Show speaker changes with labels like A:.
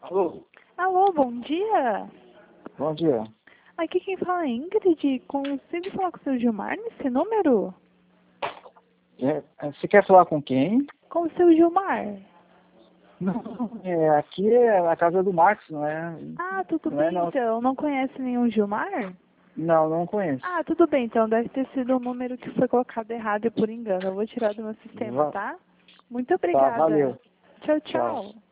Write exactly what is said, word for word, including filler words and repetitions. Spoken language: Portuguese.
A: Alô?
B: Alô, bom dia.
A: Bom dia.
B: Aqui quem fala é Ingrid. Consigo falar com o seu Gilmar nesse número?
A: É, é, você quer falar com quem?
B: Com o seu Gilmar.
A: Não, é, aqui é a casa do Marcos, não é?
B: Ah, tudo
A: Não é
B: bem
A: não.
B: então. Não conhece nenhum Gilmar?
A: Não, não conheço.
B: Ah, tudo bem então. Deve ter sido um número que foi colocado errado e por engano. Eu vou tirar do meu sistema,
A: Va
B: tá? Muito
A: tá,
B: obrigada.
A: valeu.
B: Tchau,
A: Tchau.
B: tchau.